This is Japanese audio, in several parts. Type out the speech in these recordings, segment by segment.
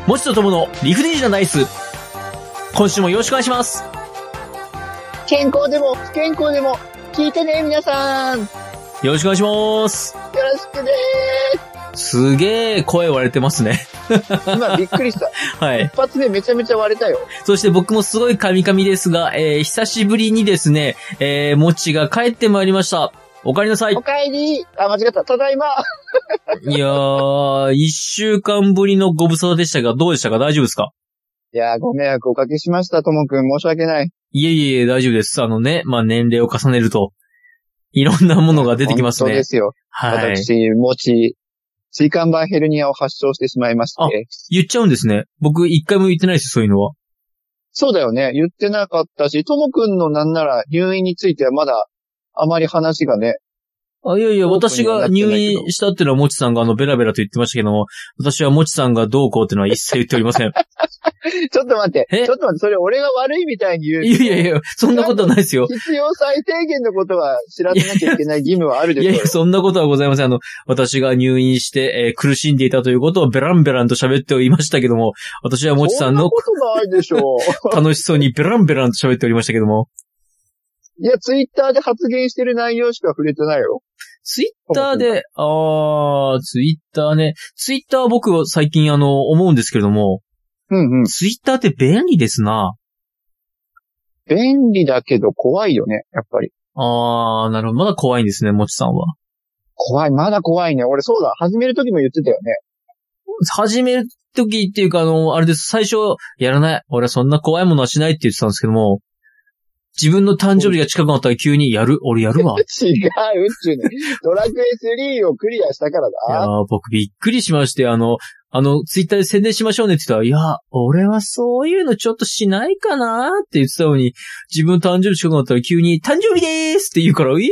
もちとともの理不尽なダイス。今週もよろしくお願いします。 健康でも不健康でも聞いてね、皆さん。よろしくお願いします。 よろしくねー。すげー声割れてますね。 今びっくりした。 はい。 一発目めちゃめちゃ割れたよ。 そして僕もすごいカミカミですが、久しぶりにですね、もちが帰ってまいりました。お帰りなさい。 お帰り。あ、間違った。ただいま。 いやー、1週間ぶりのご無沙汰でしたが、どうでしたか？大丈夫ですか？ いやー、ご迷惑おかけしました、ともくん。申し訳ない。 いえいえ、大丈夫です。まあ、年齢を重ねると、いろんなものが出てきますね。 本当ですよ。はい。私、もち、椎間板ヘルニアを発症してしまいまして。あ、 言っちゃうんですね。僕、一回も言ってないです、そういうのは。 そうだよね。言ってなかったし、ともくんのなんなら入院についてはまだ、あまり話がね。 いやいや、私が入院したっていうのはもちさんがベラベラと言ってましたけども、私はもちさんがどうこうっていうのは一切言っておりません。 ちょっと待って、それ俺が悪いみたいに言う。 いやいやいや、そんなことはないですよ。 必要最低限のことは知らせなきゃいけない義務はあるでしょう。 いやいや、そんなことはございません。私が入院して、苦しんでいたということをベランベランと喋っておりましたけども、私はもちさんの、 そんなことないでしょう。 楽しそうにベランベランと喋っておりましたけども。 いや、ツイッターで発言してる内容しか触れてないよ。 ツイッターで、ツイッターね。ツイッターは僕は最近思うんですけれども。 うんうん。 ツイッターって便利ですな。 便利だけど怖いよね、やっぱり。 なるほど。まだ怖いんですね、もちさんは。 まだ怖いね。俺そうだ、始める時も言ってたよね。 始める時っていうか、あれです。最初、やらない。俺はそんな怖いものはしないって言ってたんですけども。自分の誕生日が近くなったら急に俺やるわ。 違うっちゅうね。ドラクエ3をクリアしたからだ。 いや僕びっくりしまして、ツイッターで宣伝しましょうねって言ったら、いや、俺はそういうのちょっとしないかなって言ってたのに、自分の誕生日近くなったら急に、誕生日でーすって言うから、って、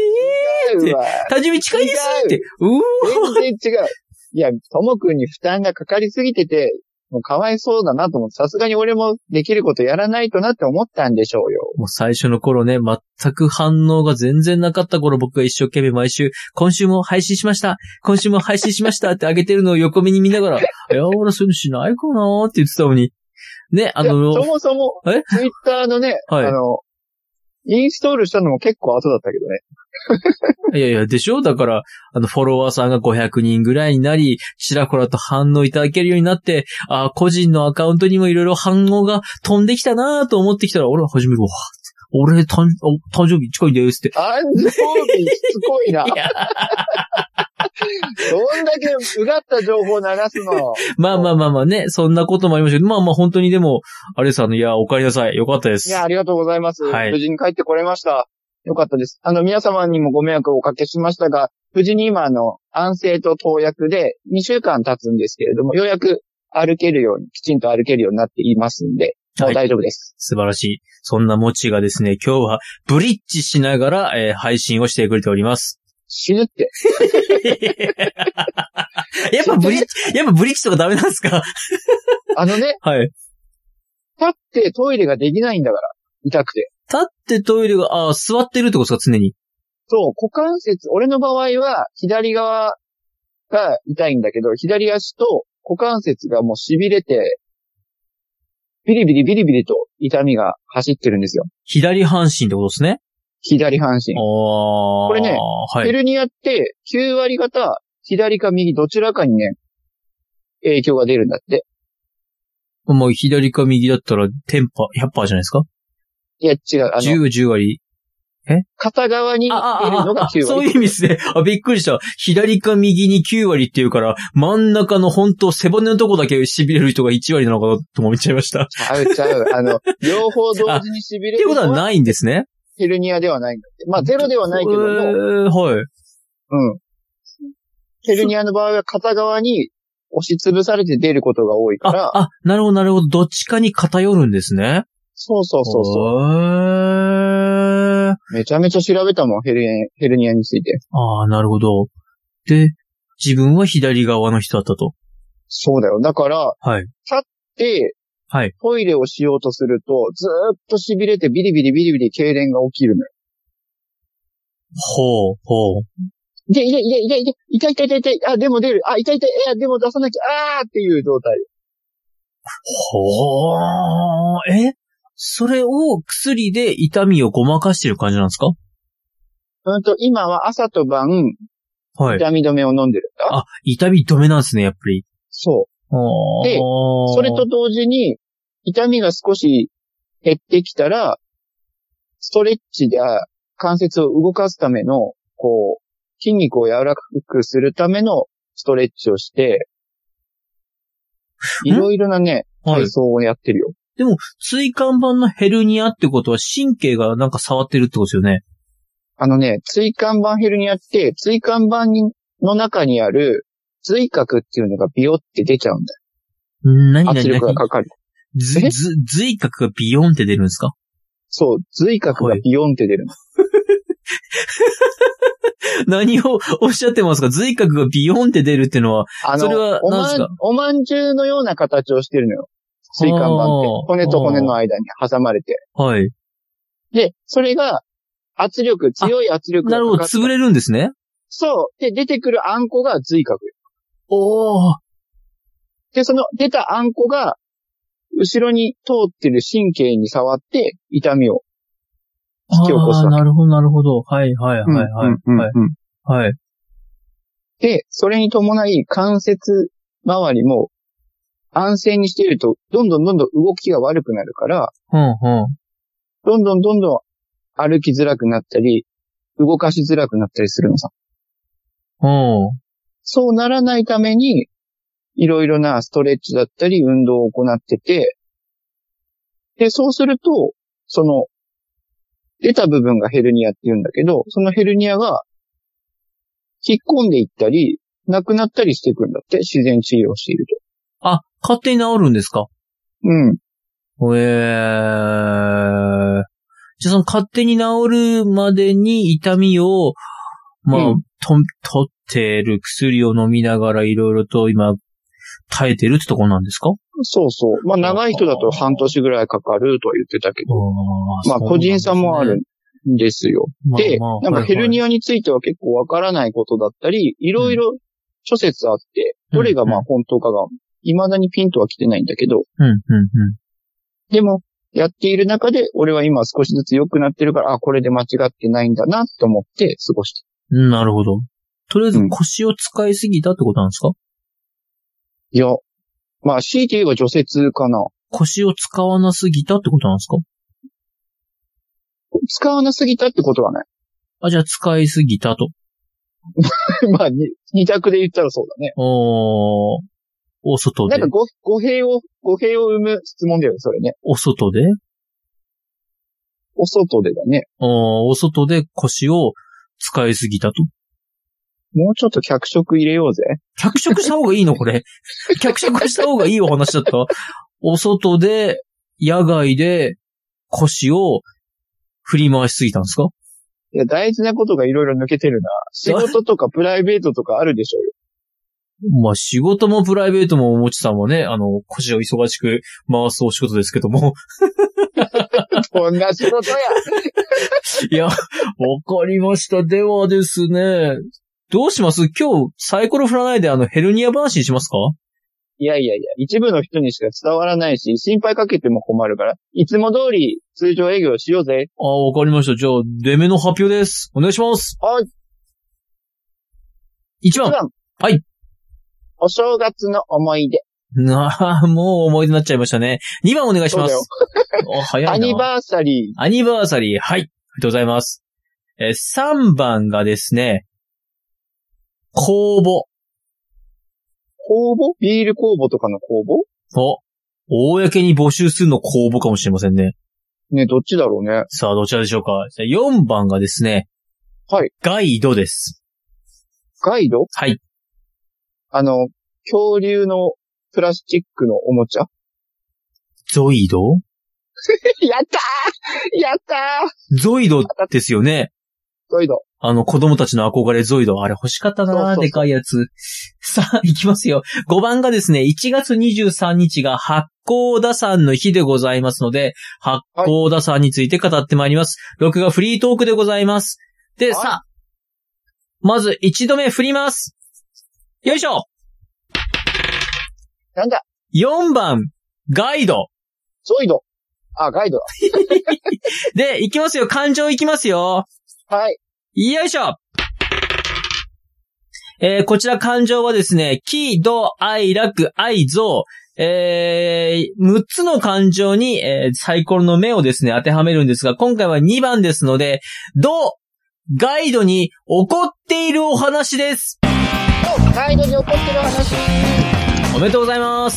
誕生日近いですって、 全然違う。いや、ともくんに負担がかかりすぎてて、もうかわいそうだなと思って、さすがに俺もできることやらないとなって思ったんでしょうよ。 もう最初の頃ね、全く反応が全然なかった頃、僕が一生懸命毎週、今週も配信しましたってあげてるのを横目に見ながら、いや、俺そういうのしないかなーって言ってたのに。ね、 そもそも、ツイッターのね、はい、インストールしたのも結構後だったけどね。 いやいや、でしょ？だから、フォロワーさんが500人ぐらいになり、ちらほらと反応いただけるようになって、個人のアカウントにもいろいろ反応が飛んできたなと思ってきたら、俺は始めるわ。俺、誕生日近いですって。 誕生日しつこいな。いやどんだけうがった情報を流すの。 まあね、そんなこともありましたけど、まあ本当にでも、あれさん、いや、お帰りなさい。よかったです。 いや、ありがとうございます。 はい。 無事に帰ってこれました。よかったです。皆様にもご迷惑をおかけしましたが、無事に今安静と投薬で2週間経つんですけれども、ようやくきちんと歩けるようになっていますんで、もう大丈夫です。 素晴らしい。そんなもちがですね、今日はブリッジしながら、配信をしてくれております。 死ぬって。 やっぱブリッジとかダメなんですか？ ね。 はい。 立ってトイレができないんだから、痛くて。 立ってトイレが、座ってるってことですか、常に。 そう、股関節、俺の場合は左側が痛いんだけど、左足と股関節がもう痺れて、ビリビリと痛みが走ってるんですよ。 左半身ってことですね。 左半身。これね、はい、ヘルニアって9割方、左か右どちらかにね、影響が出るんだって。 もう左か右だったら100%じゃないですか？ いや、違う。 10割。 片側に出るのが9割。 そういう意味ですね。びっくりした。左か右に9割っていうから、真ん中の本当背骨のとこだけ痺れる人が1割なのかなと思っちゃいました。 ちゃう。両方同時に痺れる。 ってことはないんですね。 ヘルニアではないんだって。まあ、ゼロではないけども。 はい。 うん。ヘルニアの場合は片側に押しつぶされて出ることが多いから。 なるほど、なるほど。どっちかに偏るんですね。 そう。めちゃめちゃ調べたもん、ヘルニアについて。 なるほど。で、自分は左側の人だったと。 そうだよ。だから、 はい。 立って、 はい。 トイレをしようとすると、ずーっと痺れてビリビリ痙攣が起きるのよ。 ほう。 痛い。でも出る。痛い。でも出さなきゃ、っていう状態。 ほー、それを薬で痛みをごまかしてる感じなんですか？ 今は朝と晩、 はい。 痛み止めを飲んでるんだ。 あ、痛み止めなんですね、やっぱり。 そう。で、それと同時に、痛みが少し減ってきたら、ストレッチで関節を動かすための、筋肉を柔らかくするためのストレッチをして、いろいろなね、体操をやってるよ。 でも、椎間板のヘルニアってことは神経がなんか触ってるってことですよね。 椎間板ヘルニアって、椎間板の中にある髄核っていうのがビヨって出ちゃうんだよ。 何圧力がかかる。 髄核がビヨンって出るんですか？ そう、髄核がビヨンって出るの。 何をおっしゃってますか？髄核がビヨンって出るっていうのは、それは何ですか？ おまんじゅうのような形をしてるのよ。椎間板って。骨と骨の間に挟まれて。 はい。 で、それが、強い圧力がかかって。 なるほど、潰れるんですね。 そう。で、出てくるあんこが髄核。 おー。 で、その出たあんこが、後ろに通ってる神経に触って、痛みを引き起こすわけ。 なるほど、なるほど。はい、はい、はい、はい。はい。 で、それに伴い関節周りも安静にしていると、どんどん動きが悪くなるから、どんどん歩きづらくなったり、動かしづらくなったりするのさ。そうならないために、いろいろなストレッチだったり運動を行ってて、で、そうすると、出た部分がヘルニアって言うんだけど、そのヘルニアが引っ込んでいったり、なくなったりしていくんだって、自然治療をしていると。 あ、勝手に治るんですか？ うん。 じゃあその勝手に治るまでに痛みを、取ってる薬を飲みながらいろいろと今耐えてるってとこなんですか？ そうそう。長い人だと半年ぐらいかかるとは言ってたけど。個人差もあるんですよ。で、なんかヘルニアについては結構わからないことだったり、いろいろ諸説あって、どれが本当かが未だにピンとは来てないんだけど。でも、やっている中で、俺は今少しずつ良くなってるから、これで間違ってないんだなと思って過ごしてる。 なるほど。とりあえず腰を使いすぎたってことなんですか？ いや、強いて言えば除雪かな。 腰を使わなすぎたってことなんですか？ 使わなすぎたってことはない。 じゃあ使いすぎたと。 二択で言ったらそうだね。 お外で。 なんか語弊を生む質問だよね、それね。 お外で？ お外でだね。 お外で腰を使いすぎたと。 もうちょっと脚色入れようぜ。 脚色した方がいいのこれ。脚色した方がいいお話だった。お外で、野外で腰を振り回しすぎたんですか？ いや、大事なことがいろいろ抜けてるな。仕事とかプライベートとかあるでしょうよ。 仕事もプライベートもおもちさんはね、腰を忙しく回すお仕事ですけども。 どんな仕事や。 いや、わかりました。ではですね、どうします？今日サイコロ振らないでヘルニア話にしますか？ いや、一部の人にしか伝わらないし、心配かけても困るから、いつも通り通常営業しようぜ。 わかりました。じゃあ、出目の発表です。お願いします。 はい。 1番。はい。 お正月の思い出。 もう思い出になっちゃいましたね。2番お願いします。早いな。 アニバーサリー。 はい。ありがとうございます。3番がですね、公募。 公募？ビール公募とかの公募？ 公に募集するの公募かもしれませんね。 ね、どっちだろうね。 さあ、どちらでしょうか。4番がですね、 はい。 ガイドです。 ガイド？ はい。 恐竜のプラスチックのおもちゃ？ ゾイド？ やったーゾイドですよね。 ゾイド。 子供たちの憧れゾイド。あれ欲しかったな、でかいやつ。さあ、いきますよ。5番がですね、1月23日が八甲田山の日でございますので、八甲田山について語ってまいります。6がフリートークでございます。で、さあ、まず1度目振ります。よいしょ。 なんだ？ 4番、 ガイド。 ソイド。あ、ガイドで、いきますよ。感情いきますよ。 だ。はい。 よいしょ。こちら感情はですね、喜怒哀楽愛憎、6つの感情に、サイコロの目をですね、当てはめるんですが、今回は2番ですので、ガイドに起こっているお話です。 ガイドに起こってる話。 おめでとうございます。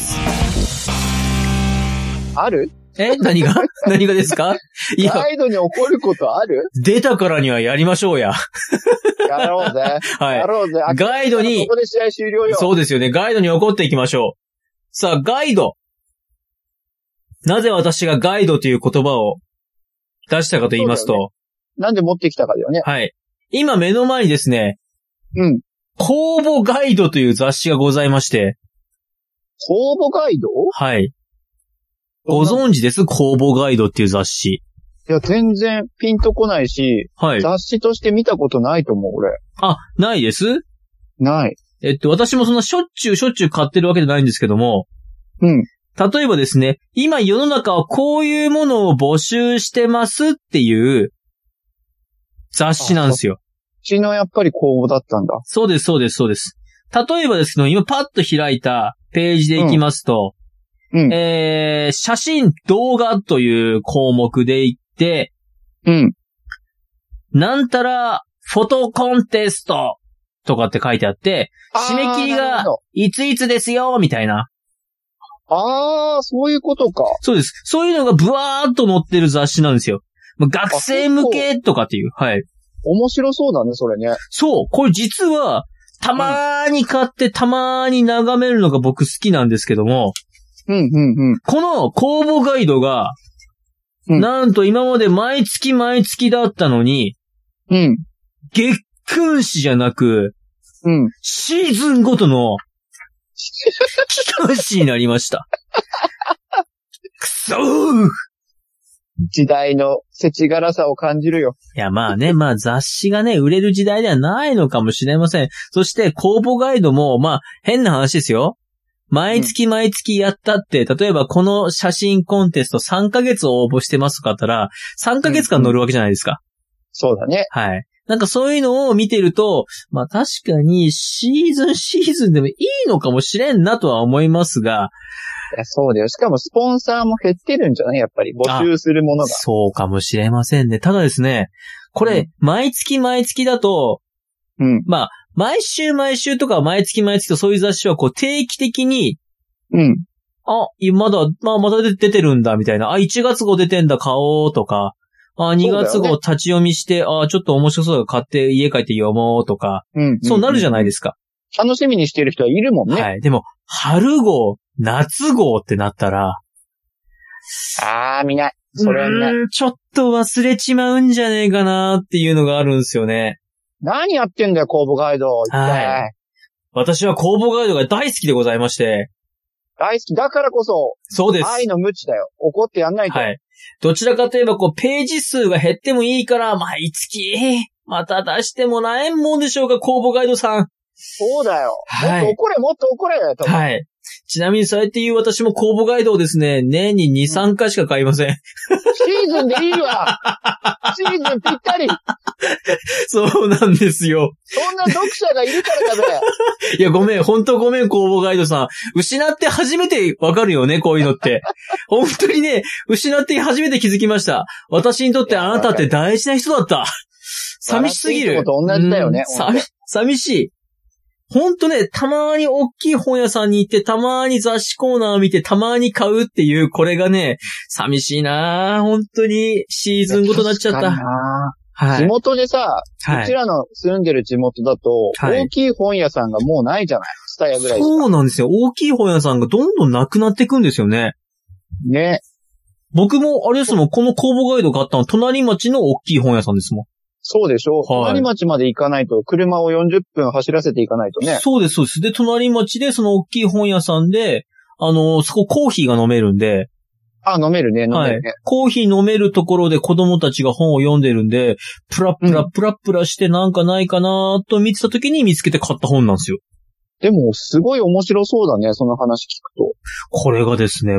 ある？ 何がですか？いや、 ガイドに起こることある？ 出たからにはやりましょうや。 やろうぜ。 はい。 やろうぜ。 ガイドに、 ここで試合終了よ。 そうですよね。ガイドに起こっていきましょう。さあ、ガイド。なぜ私がガイドという言葉を出したかと言いますと、 なんで持ってきたかだよね。 はい。今目の前にですね、 うん。 公募ガイドという雑誌がございまして、 公募ガイド？ はい。ご存知です？公募ガイドっていう雑誌。 いや、全然ピンとこないし、 はい。 雑誌として見たことないと思う、俺。 あ、ないです？ ない。 私もそんなしょっちゅう買ってるわけじゃないんですけども、 うん。 例えばですね、今世の中はこういうものを募集してますっていう雑誌なんですよ。 うちのやっぱり公募だったんだ。 そうです。例えばですけど、今パッと開いたページでいきますと、 うん。 写真、動画という項目でいって、 うん。 なんたら、フォトコンテストとかって書いてあって、締め切りがいついつですよ、みたいな。 ああ、そういうことか。 そうです。そういうのがブワーっと載ってる雑誌なんですよ。学生向けとかっていう。はい。 面白そうだね、それね。 そう。これ実は、たまーに買ってたまーに眺めるのが僕好きなんですけども、この公募ガイドが、なんと今まで毎月だったのに、月訓誌じゃなく、シーズンごとの、期間誌になりました。くそー！ 時代の世知辛さを感じるよ。 いや、まあね、雑誌がね、売れる時代ではないのかもしれません。そして、公募ガイドも、変な話ですよ。毎月やったって、例えばこの写真コンテスト3ヶ月応募してますとかあったら、3ヶ月間乗るわけじゃないですか。 そうだね。 はい。なんかそういうのを見てると、確かにシーズンでもいいのかもしれんなとは思いますが。 いや、そうだよ。しかもスポンサーも減ってるんじゃない？やっぱり募集するものが。 そうかもしれませんね。ただですね、これ、毎月だと、毎週とか毎月とそういう雑誌はこう定期的に、まだ出てるんだみたいな。1月号出てんだ買おうとか、2月号立ち読みして、ちょっと面白そうだ買って家帰って読もうとか、そうなるじゃないですか。 楽しみにしてる人はいるもんね。 はい。でも、春号、夏号ってなったら、 見ない。それは見ない。 ちょっと忘れちまうんじゃねえかなっていうのがあるんですよね。 何やってんだよ、公募ガイド。 はい。私は公募ガイドが大好きでございまして。 大好きだからこそ。 そうです。 愛の無知だよ。怒ってやんないと。 はい。どちらかといえば、ページ数が減ってもいいから、毎月、また出してもらえんもんでしょうか、公募ガイドさん。 そうだよ。 はい。 もっと怒れ。 はい。ちなみにそうやって言う私も公募ガイドをですね、年に2、3回しか買いません。 シーズンでいいわ。シーズンぴったり。 そうなんですよ。 そんな読者がいるからだべ。 いや、本当ごめん、公募ガイドさん。失って初めてわかるよね、こういうのって。本当にね、失って初めて気づきました。私にとってあなたって大事な人だった。寂しすぎる。 笑っていいこと同じだよね。 寂しい。ほんとね、たまーに大きい本屋さんに行って、たまーに雑誌コーナーを見て、たまーに買うっていう、これがね、寂しいなぁ。本当にシーズンごとなっちゃった。 はい、地元でさ、うちらの住んでる地元だと、大きい本屋さんがもうないじゃない？ツタヤぐらい。 そうなんですよ。大きい本屋さんがどんどんなくなっていくんですよね。 ね。 僕も、あれですもん、この公募ガイド買ったの、隣町の大きい本屋さんですもん。 そうでしょ、隣町まで行かないと、車を40分走らせていかないとね。 そうです。で、隣町でその大きい本屋さんで、そこコーヒーが飲めるんで。 飲めるね。 はい。コーヒー飲めるところで子供たちが本を読んでるんで、プラプラしてなんかないかなと見てた時に見つけて買った本なんですよ。 でも、すごい面白そうだね、その話聞くと。 これがですね、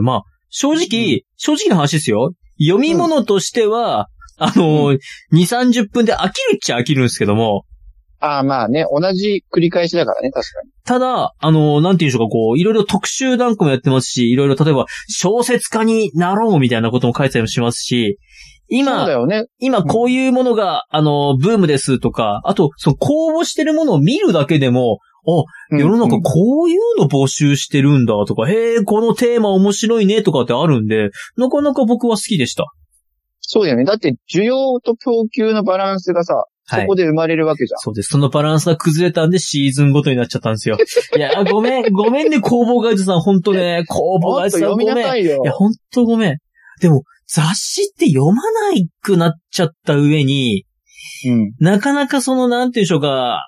正直な話ですよ。読み物としては、2、30分で飽きるっちゃ飽きるんですけども。 まあね、同じ繰り返しだからね、確かに。 ただ、なんて言うんでしょうか、こう、いろいろ特集なんかもやってますし、いろいろ例えば、小説家になろうみたいなことも書いてたりもしますし、 そうだよね。 今こういうものが、ブームですとか、あと、その公募してるものを見るだけでも、世の中こういうの募集してるんだとか、へえ、このテーマ面白いねとかってあるんで、なかなか僕は好きでした。 そうだよね。だって需要と供給のバランスがさ、そこで生まれるわけじゃん。 そうです。そのバランスが崩れたんでシーズンごとになっちゃったんですよ。いや、ごめんね、工房ガイドさん、ほんとね、工房ガイドさんごめん。 読みなさいよ。 いや、ほんとごめん。でも、雑誌って読まないくなっちゃった上に、なかなかその、なんていうんでしょうか、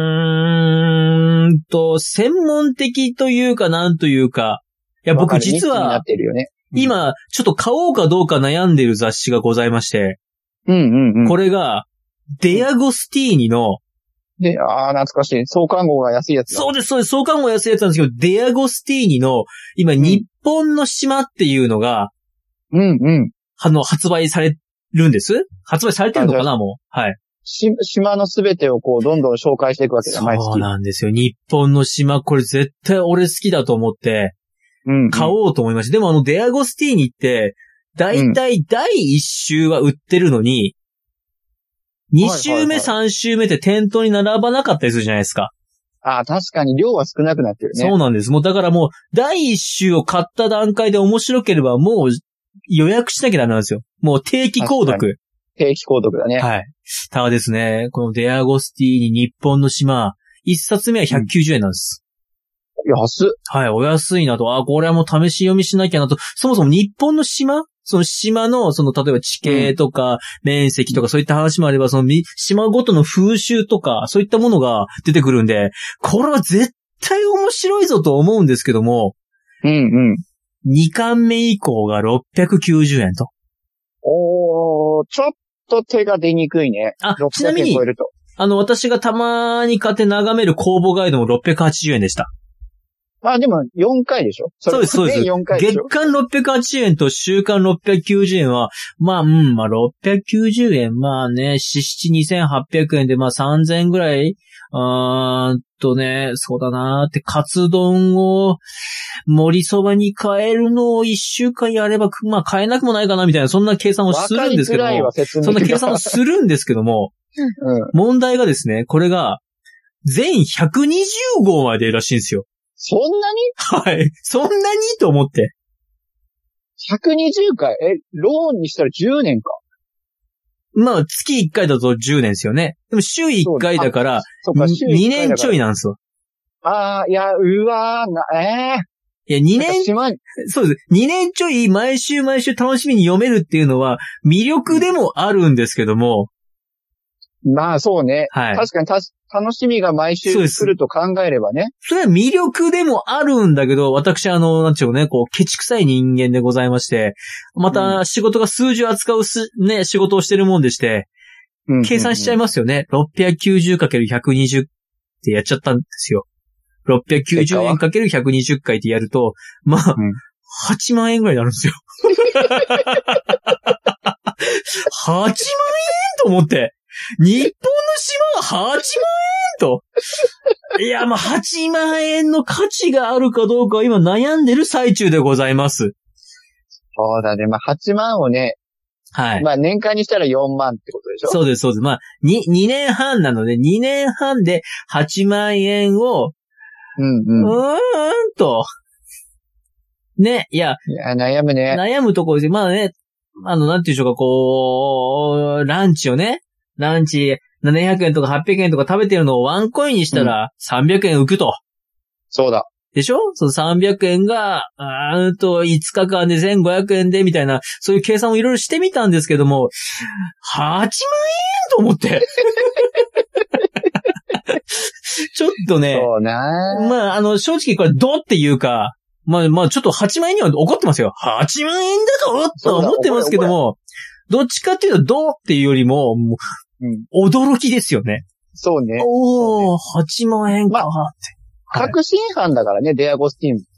専門的というか、なんというか、いや、僕実は、今、ちょっと買おうかどうか悩んでる雑誌がございまして、これが、デアゴスティーニの、 懐かしい。創刊号が安いやつだ。 そうです。創刊号が安いやつなんですけど、デアゴスティーニの、今、日本の島っていうのが、発売されるんです。発売されてるのかな、もう。はい。 島のすべてをこう、どんどん紹介していくわけだ、毎月。 そうなんですよ。日本の島、これ絶対俺好きだと思って、買おうと思いました。でもデアゴスティーニって、だいたい第1週は売ってるのに、2週目、3週目って店頭に並ばなかったりするじゃないですか。 確かに量は少なくなってるね。 そうなんです。もうだからもう、第1週を買った段階で面白ければもう予約しなきゃダメなんですよ。もう定期購読。 定期購読だね。 はい。ただですね、このデアゴスティーニ日本の島、1冊目は190円なんです。 安っ。 はい、お安いなと。これはもう試し読みしなきゃなと。そもそも日本の島その島の、例えば地形とか、面積とかそういった話もあれば、その島ごとの風習とか、そういったものが出てくるんで、これは絶対面白いぞと思うんですけども、2巻目以降が690円と。 ちょっと手が出にくいね。 ちなみに、私がたまに買って眺める公募ガイドも680円でした。 でも4回でしょ。 そうです。 4回でしょ。 月間680円と週間690円は、690円、2800円で3000円ぐらい、そうだなーって、カツ丼を盛りそばに変えるのを1週間やれば、変えなくもないかなみたいな、そんな計算をするんですけども、そんな計算をするんですけども、問題がですね、これが、全120号まで出るらしいんですよ。 そんなに？ はい。そんなにと思って。 120回ローンにしたら10年か。 月1回だと10年ですよね。でも週1回だから、2年ちょいなんですよ。 いや、うわー、 いや、2年、そうです。2年ちょい毎週楽しみに読めるっていうのは魅力でもあるんですけども。 そうね。 はい。 確かに楽しみが毎週来ると考えればね。 それは魅力でもあるんだけど、私なんちゅうね、ケチくさい人間でございまして、また仕事が数字を扱う仕事をしてるもんでして、計算しちゃいますよね。690×120 ってやっちゃったんですよ。690円 ×120 回ってやると、8万円ぐらいになるんですよ。8万円と思って。日本の島は8万円と。いや、8万円の価値があるかどうかは今悩んでる最中でございます。 そうだね。8万をね。 はい。 年間にしたら4万ってことでしょ？ そうです。2年半なので、2年半で8万円を、と。ね、いや、 悩むね。 悩むところで、なんていうんでしょうか、ランチ700円とか800円とか食べてるのをワンコインにしたら300円浮くと。 そうだ。 でしょ？その300円が、5日間で1500円でみたいな、そういう計算をいろいろしてみたんですけども、8万円と思って。ちょっとね。 そうな正直これどうっていうか、ちょっと8万円には怒ってますよ。8万円だぞと思ってますけども、どっちかっていうとどうっていうよりも、驚きですよね。 そうね。 8万円かって。 確信犯だからね、デアゴスティーニ。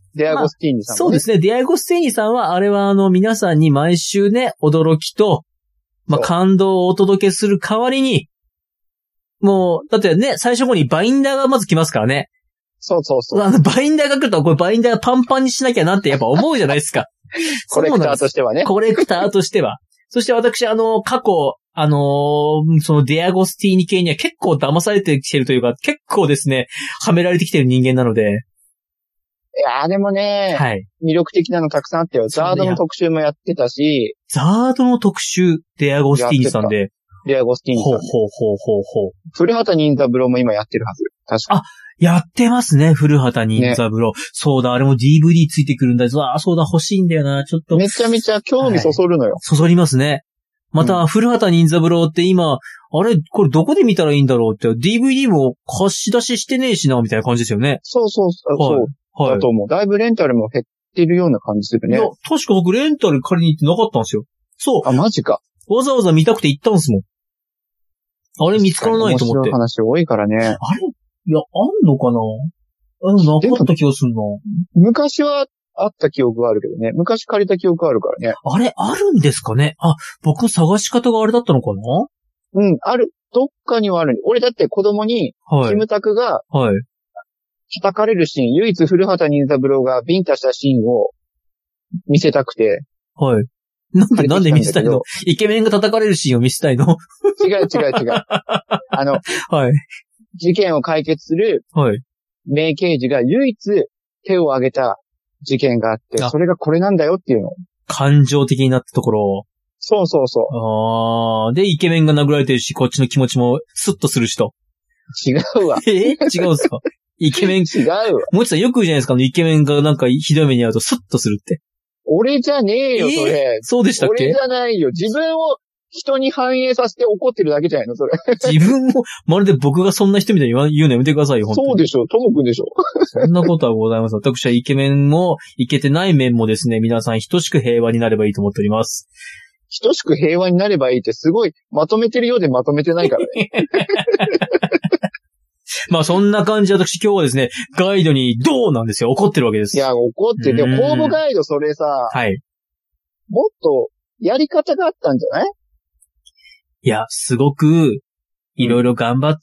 デアゴスティーニさんも、ねそうですね。デアゴスティーニさんは、あれは皆さんに毎週ね、驚きと、感動をお届けする代わりに、もう、だってね、最初後にバインダーがまず来ますからね。 そうそうそう。 バインダーが来ると、これバインダーパンパンにしなきゃなってやっぱ思うじゃないですか。 コレクターとしてはね。 コレクターとしては。そして私、過去、そのデアゴスティーニ系には結構騙されてきてるというか、結構ですね、はめられてきてる人間なので。 いやーでもね、 はい。 魅力的なのたくさんあったよ。ザードの特集もやってたし。 ザードの特集、デアゴスティーニさんで。 デアゴスティーニさん。ほう。古畑任三郎も今やってるはず。確か。 あ、やってますね、古畑任三郎。ね、そうだ、あれも DVD ついてくるんだ。そうだ、欲しいんだよな、ちょっと。 めちゃめちゃ興味そそるのよ。 そそりますね。また、古畑任三郎って今、あれ、これどこで見たらいいんだろうって、DVD も貸し出ししてねえしな、みたいな感じですよね。 そう。はい。だと思う。だいぶレンタルも減ってるような感じするね。 いや、確か僕レンタル借りに行ってなかったんですよ。そう。 あ、マジか。 わざわざ見たくて行ったんですもん。あれ見つからないと思って。 面白い話多いからね。 あれいや、あんのかななかった気がするな。 昔はあった記憶があるけどね。昔借りた記憶があるからね。 あれ、あるんですかね。あ、僕の探し方があれだったのかな。 うん、ある。どっかにはある。俺だって子供に、キムタクが、 はい。 叩かれるシーン、唯一古畑任三郎がビンタしたシーンを見せたくて。 はい。なんで見せたいの？イケメンが叩かれるシーンを見せたいの？ 違う。 はい。 事件を解決する、 はい。 名刑事が唯一手を挙げた事件があって、それがこれなんだよっていうの。 感情的になったところ。 そう。 で、イケメンが殴られてるし、こっちの気持ちもスッとする人。 違うわ。 違うんすか？イケメン。 違うわ。 もちさんよく言うじゃないですか、イケメンがなんかひどい目に遭うとスッとするって。 俺じゃねえよ、それ。 そうでしたっけ？ 俺じゃないよ。自分を人に反映させて怒ってるだけじゃないの、それ。 自分も、まるで僕がそんな人みたいに言うのやめてくださいよ、本当に。 そうでしょ、ともくんでしょ。 そんなことはございません。私はイケメンも、イケてない面もですね、皆さん等しく平和になればいいと思っております。 等しく平和になればいいってすごいまとめてるようでまとめてないからね。 まあそんな感じで私今日はですね、ガイドにどうなんですよ。怒ってるわけです。 いや、怒って、でも公募ガイドそれさ、 はい。 もっとやり方があったんじゃない？ いや、すごく、いろいろ頑張って、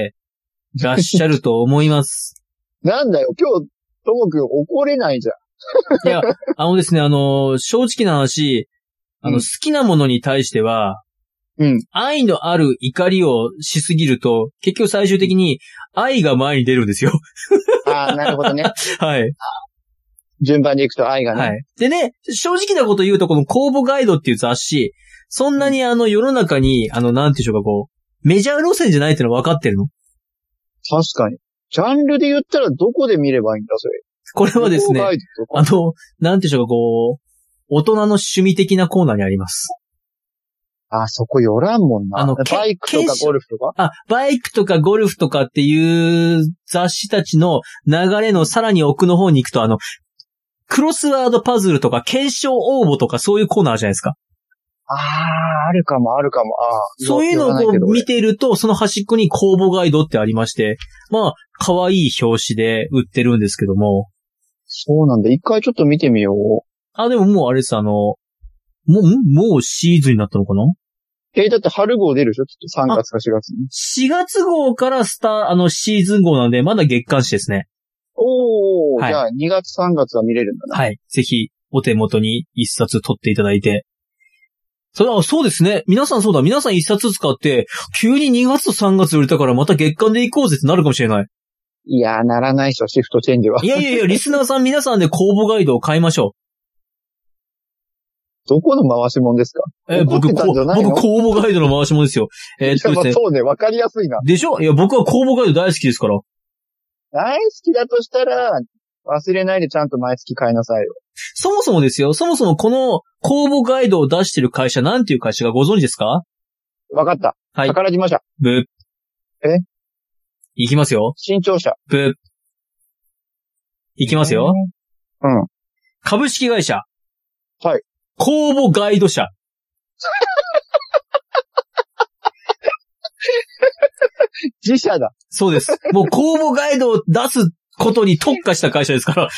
らっしゃると思います。 なんだよ、今日、ともくん怒れないじゃん。 いや、ですね、正直な話、好きなものに対しては、愛のある怒りをしすぎると、結局最終的に愛が前に出るんですよ。 ああ、なるほどね。 はい。 順番でいくと愛がね。 はい。でね、正直なこと言うと、この公募ガイドっていう雑誌、そんなに世の中に、なんていうんでしょうか、こう、メジャー路線じゃないっていうのは分かってるの？ 確かに。ジャンルで言ったらどこで見ればいいんだ、それ。 これはですね、なんていうんでしょうか、こう、大人の趣味的なコーナーにあります。 あ、そこよらんもんな。バイクとかゴルフとか？ バイクとかゴルフとかっていう雑誌たちの流れのさらに奥の方に行くと、クロスワードパズルとか検証応募とかそういうコーナーじゃないですか。 あるかも。 そういうのをこう見てると、その端っこに公募ガイドってありまして、まあ、可愛い表紙で売ってるんですけども。 そうなんだ。一回ちょっと見てみよう。 でももうあれです、もうシーズンになったのかな？ だって春号出るでしょ？ちょっと3月か4月に。 4月号からシーズン号なんで、まだ月刊誌ですね。 おー、はい、じゃあ2月3月は見れるんだな。 はい。ぜひ、お手元に一冊取っていただいて。そうですね。皆さん一冊使って、急に2月と3月売れたからまた月間で行こうぜってなるかもしれない。 いやー、ならないでしょ、シフトチェンジは。 いや、リスナーさん皆さんで公募ガイドを買いましょう。 どこの回し物ですか？ 僕公募ガイドの回し物ですよ。 そうね、わかりやすいな。 でしょ？いや、僕は公募ガイド大好きですから。 大好きだとしたら、忘れないでちゃんと毎月買いなさいよ。 そもそもこの公募ガイドを出してる会社、なんていう会社かご存知ですか？ わかった。 はい。 宝島社。 ブー。いきますよ。 新潮社。 ブー。いきますよ。株式会社。 はい。 公募ガイド社。 自社だ。 そうです。もう公募ガイドを出すことに特化した会社ですから。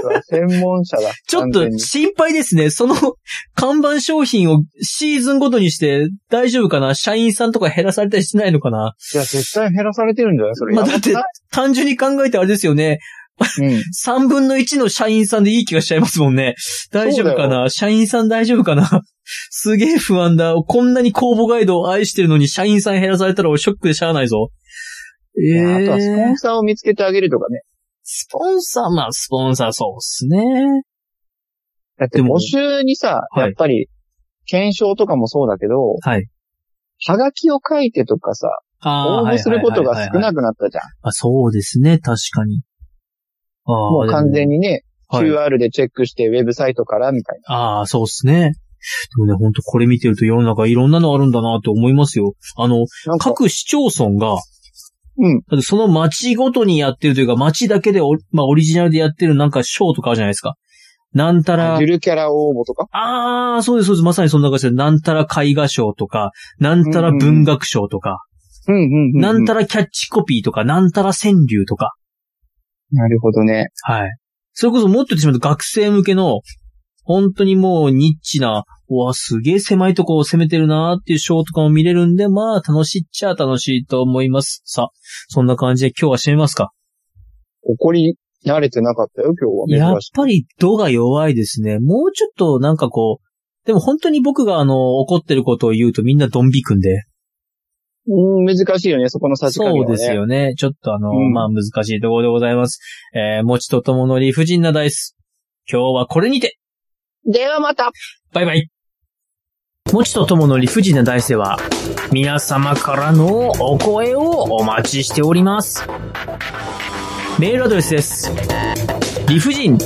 専門者だ。 ちょっと心配ですね。その看板商品をシーズンごとにして大丈夫かな？社員さんとか減らされたりしないのかな？ いや、絶対減らされてるんじゃないそれ。 まあ、だって単純に考えてあれですよね。3分の1の社員さんでいい気がしちゃいますもんね。大丈夫かな？社員さん大丈夫かな？すげえ不安だ。こんなに公募ガイドを愛してるのに社員さん減らされたら俺ショックでしゃあないぞ。 あとはスポンサーを見つけてあげるとかね。 スポンサーそうっすね。 だって募集にさ、やっぱり、検証とかもそうだけど、 はい。 はがきを書いてとかさ、応募することが少なくなったじゃん。 あ、そうですね、確かに。 もう完全にね、QR でチェックしてウェブサイトからみたいな。そうっすね。でもね、ほんとこれ見てると世の中いろんなのあるんだなって思いますよ。各市町村が、だってその町ごとにやってるというか、町だけでオリジナルでやってるなんかショーとかあるじゃないですか。なんたら。 ゆるキャラ応募とかそうです、そうです。まさにそんな感じで、なんたら絵画賞とか、なんたら文学賞とか、なんたらキャッチコピーとか、なんたら川柳とか。 なるほどね。 はい。それこそもっと言ってしまうと学生向けの、本当にもうニッチな、すげえ狭いとこを攻めてるなーっていうショーとかも見れるんで、まあ楽しいっちゃ楽しいと思います。さあ、そんな感じで今日は締めますか。 怒り慣れてなかったよ、今日は。 やっぱり度が弱いですね。もうちょっとなんかこう、でも本当に僕が怒ってることを言うとみんなドン引くんで。 難しいよね、そこの差し加減はね。 そうですよね。ちょっとまあ難しいところでございます。もちとともの理不尽なダイス。今日はこれにて。 ではまた。 バイバイ。もちとともの理不尽なダイスでは、皆様からのお声をお待ちしております。メールアドレスです。理不尽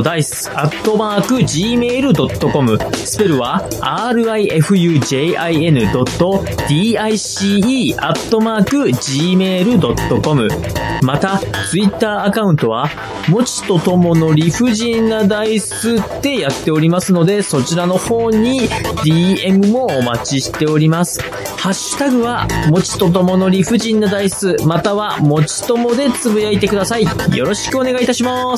.dice@gmail.com スペルは rifujin.dice@gmail.com また、ツイッターアカウントは、もちとともの理不尽なダイスってやっておりますので、そちらの方に DM もお待ちしております。ハッシュタグは、もちとともの理不尽なダイス、または、もちともでつぶやいてください。よろしくお願いいたします。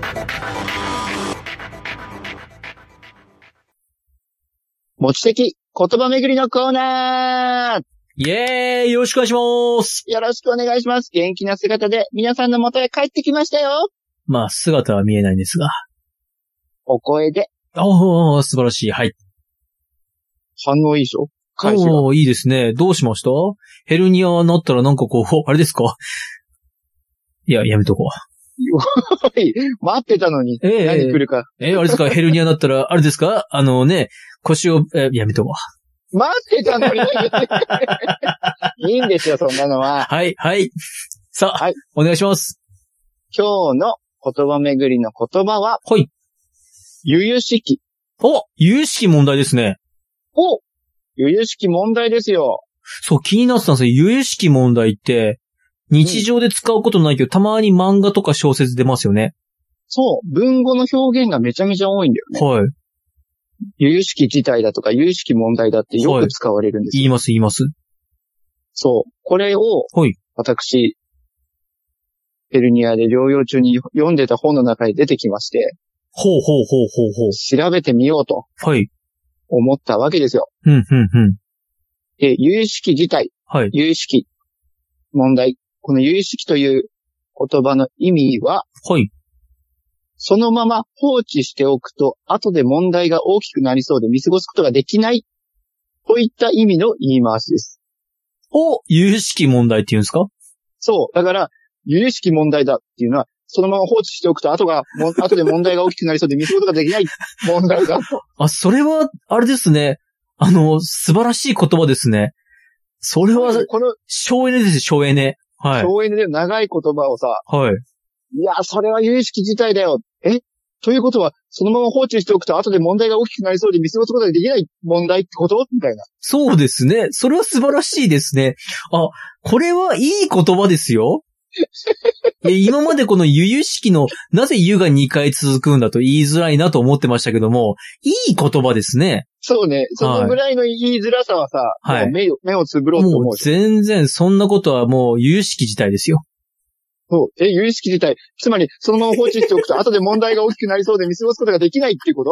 もち的言葉巡りのコーナー。 イエーイ、よろしくお願いします。 よろしくお願いします。元気な姿で皆さんの元へ帰ってきましたよ。 まあ、姿は見えないんですが。 お声で。 素晴らしい。はい。 反応いいでしょ？ いいですね。どうしました？ヘルニアになったらなんかこう、あれですか？いや、やめとこう。 待ってたのに。何来るか。 あれですか？ヘルニアになったら、あれですか？腰を、やめとこう。待ってたのに。いいんですよ、そんなのは。 はい、はい。さあ、はい、お願いします。 今日の言葉巡りの言葉は、 はい。 由々しき。 由々しき問題ですね。 由々しき問題ですよ。 そう、気になってたんですよ。由々しき問題って、日常で使うことないけど、たまに漫画とか小説出ますよね。 そう、文語の表現がめちゃめちゃ多いんだよね。 はい。 由々しき事態だとか、由々しき問題だってよく使われるんですよ。 言います。 そう。これを、私、ヘルニアで療養中に読んでた本の中に出てきまして、調べてみようと。 はい。 思ったわけですよ。で、由々しき事態。 はい。 由々しき問題。この由々しきという言葉の意味は、 はい。 そのまま放置しておくと、後で問題が大きくなりそうで見過ごすことができない。といった意味の言い回しです。 由々しき問題って言うんですか？ そう。だから、由々しき問題だっていうのは、そのまま放置しておくと、後で問題が大きくなりそうで見過ごすことができない問題だと。 それは、あれですね。素晴らしい言葉ですね。それは、省エネですよ、省エネ。はい。 省エネで長い言葉をさ。 はい。 いや、それは由々しき事態だよ。ということは、そのまま放置しておくと、後で問題が大きくなりそうで見過ごすことができない問題ってことみたいな。 そうですね。それは素晴らしいですね。これはいい言葉ですよ。今までこの由々しきの、なぜ湯が2回続くんだと言いづらいなと思ってましたけども、いい言葉ですね。 そうね。そのぐらいの言いづらさはさ、はい、目をつぶろうと思う。 もう全然そんなことはもう由々しき事態ですよ。 そう。由々しき事態。つまり、そのまま放置しておくと、後で問題が大きくなりそうで見過ごすことができないってこと？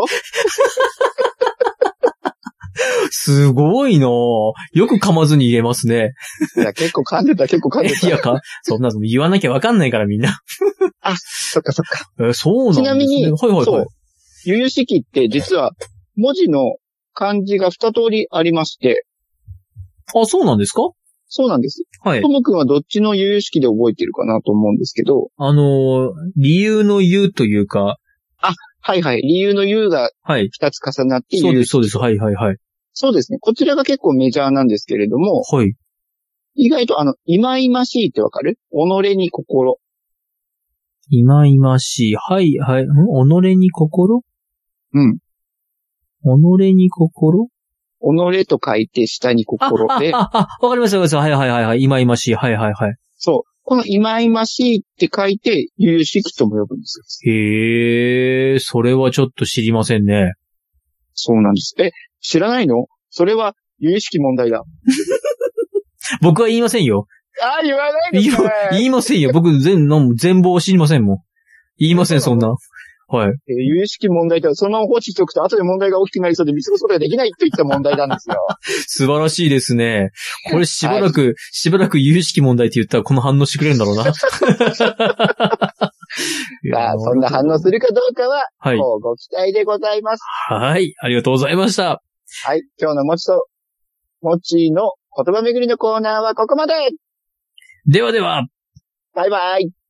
すごいなぁ。よく噛まずに言えますね。 いや、結構噛んでた。 いや、そんなの言わなきゃわかんないからみんな。 あ、そっか。 そうなんですね。 ちなみに、 はいはいはい。 そう。由々しきって実は、文字の漢字が2通りありまして。 あ、そうなんですか？ そうなんです。 はい。 ともくんはどっちの由々しきで覚えてるかなと思うんですけど。 理由の言うというか。 あ、はいはい。理由の言うが2つ重なってそうです。はい。 そうですね。こちらが結構メジャーなんですけれども。 はい。 意外といまいましいってわかる？己に心。 いまいましい。はい。己に心？ うん。 己に心？ 己と書いて下に心で。 わかりました。はい。いまいましい。はい。 そう。このいまいましいって書いて、由々しきとも呼ぶんですよ。 へー、それはちょっと知りませんね。 そうなんです。知らないの？それは、由々しき問題だ。 僕は言いませんよ。 言わないですかね。 言いませんよ。僕全貌を知りませんもん。言いません、そんな。はい。 由々しき問題とは、そのまま放置しておくと後で問題が大きくなりそうで見過ごすことができないといった問題なんですよ。 素晴らしいですね。これしばらく由々しき問題って言ったらこの反応してくれるんだろうな。 そんな反応するかどうかは、 はい。 ご期待でございます。 はい。ありがとうございました。 はい。今日のもちの言葉巡りのコーナーはここまで。 ではでは。 バイバイ。